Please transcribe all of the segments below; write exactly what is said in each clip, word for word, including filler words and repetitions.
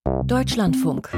Deutschlandfunk.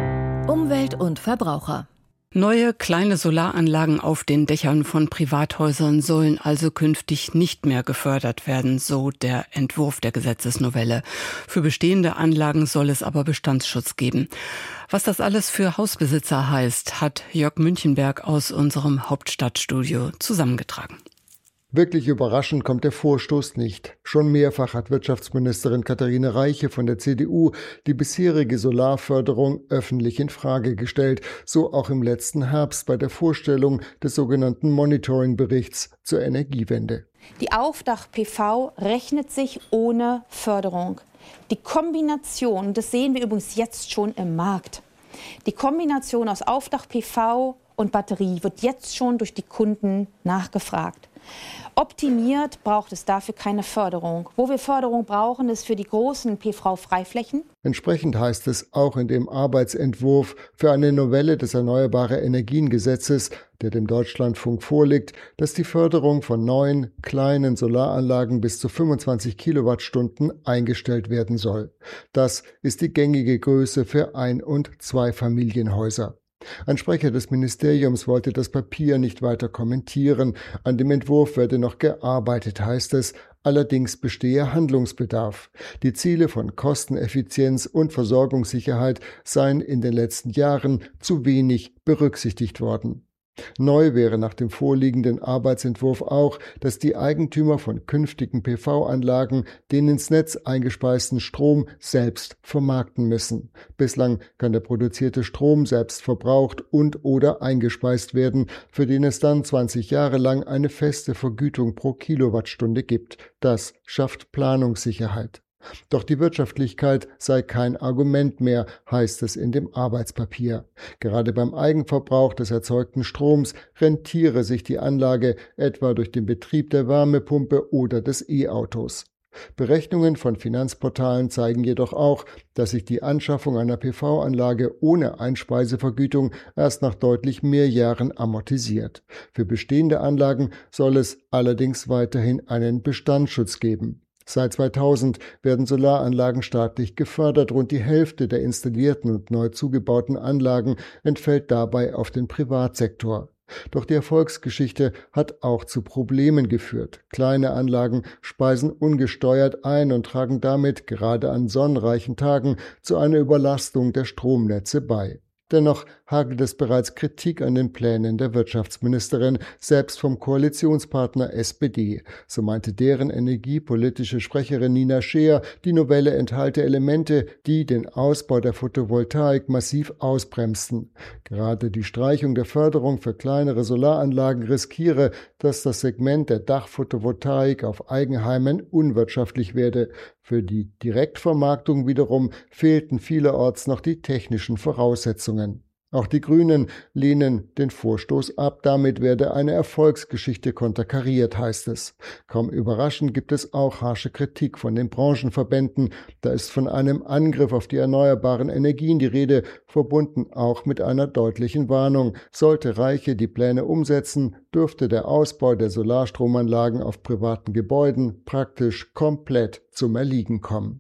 Umwelt und Verbraucher. Neue kleine Solaranlagen auf den Dächern von Privathäusern sollen also künftig nicht mehr gefördert werden, so der Entwurf der Gesetzesnovelle. Für bestehende Anlagen soll es aber Bestandsschutz geben. Was das alles für Hausbesitzer heißt, hat Jörg Münchenberg aus unserem Hauptstadtstudio zusammengetragen. Wirklich überraschend kommt der Vorstoß nicht. Schon mehrfach hat Wirtschaftsministerin Katharina Reiche von der C D U die bisherige Solarförderung öffentlich in Frage gestellt, so auch im letzten Herbst bei der Vorstellung des sogenannten Monitoring-Berichts zur Energiewende. Die Aufdach-P V rechnet sich ohne Förderung. Die Kombination, das sehen wir übrigens jetzt schon im Markt, die Kombination aus Aufdach-P V und Batterie wird jetzt schon durch die Kunden nachgefragt. Optimiert braucht es dafür keine Förderung. Wo wir Förderung brauchen, ist für die großen P V-Freiflächen. Entsprechend heißt es auch in dem Arbeitsentwurf für eine Novelle des Erneuerbare-Energien-Gesetzes, der dem Deutschlandfunk vorliegt, dass die Förderung von neuen, kleinen Solaranlagen bis zu fünfundzwanzig Kilowattstunden eingestellt werden soll. Das ist die gängige Größe für Ein- und Zweifamilienhäuser. Ein Sprecher des Ministeriums wollte das Papier nicht weiter kommentieren. An dem Entwurf werde noch gearbeitet, heißt es. Allerdings bestehe Handlungsbedarf. Die Ziele von Kosteneffizienz und Versorgungssicherheit seien in den letzten Jahren zu wenig berücksichtigt worden. Neu wäre nach dem vorliegenden Arbeitsentwurf auch, dass die Eigentümer von künftigen P V-Anlagen den ins Netz eingespeisten Strom selbst vermarkten müssen. Bislang kann der produzierte Strom selbst verbraucht und oder eingespeist werden, für den es dann zwanzig Jahre lang eine feste Vergütung pro Kilowattstunde gibt. Das schafft Planungssicherheit. Doch die Wirtschaftlichkeit sei kein Argument mehr, heißt es in dem Arbeitspapier. Gerade beim Eigenverbrauch des erzeugten Stroms rentiere sich die Anlage etwa durch den Betrieb der Wärmepumpe oder des E-Autos. Berechnungen von Finanzportalen zeigen jedoch auch, dass sich die Anschaffung einer P V-Anlage ohne Einspeisevergütung erst nach deutlich mehr Jahren amortisiert. Für bestehende Anlagen soll es allerdings weiterhin einen Bestandsschutz geben. Seit zweitausend werden Solaranlagen staatlich gefördert. Rund die Hälfte der installierten und neu zugebauten Anlagen entfällt dabei auf den Privatsektor. Doch die Erfolgsgeschichte hat auch zu Problemen geführt. Kleine Anlagen speisen ungesteuert ein und tragen damit gerade an sonnenreichen Tagen zu einer Überlastung der Stromnetze bei. Dennoch hagelt es bereits Kritik an den Plänen der Wirtschaftsministerin, selbst vom Koalitionspartner S P D. So meinte deren energiepolitische Sprecherin Nina Scheer, die Novelle enthalte Elemente, die den Ausbau der Photovoltaik massiv ausbremsten. Gerade die Streichung der Förderung für kleinere Solaranlagen riskiere, dass das Segment der Dachphotovoltaik auf Eigenheimen unwirtschaftlich werde. Für die Direktvermarktung wiederum fehlten vielerorts noch die technischen Voraussetzungen. Auch die Grünen lehnen den Vorstoß ab. Damit werde eine Erfolgsgeschichte konterkariert, heißt es. Kaum überraschend gibt es auch harsche Kritik von den Branchenverbänden. Da ist von einem Angriff auf die erneuerbaren Energien die Rede, verbunden auch mit einer deutlichen Warnung. Sollte Reiche die Pläne umsetzen, dürfte der Ausbau der Solarstromanlagen auf privaten Gebäuden praktisch komplett zum Erliegen kommen.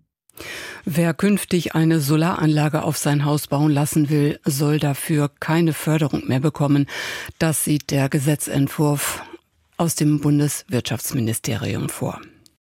Wer künftig eine Solaranlage auf sein Haus bauen lassen will, soll dafür keine Förderung mehr bekommen. Das sieht der Gesetzentwurf aus dem Bundeswirtschaftsministerium vor.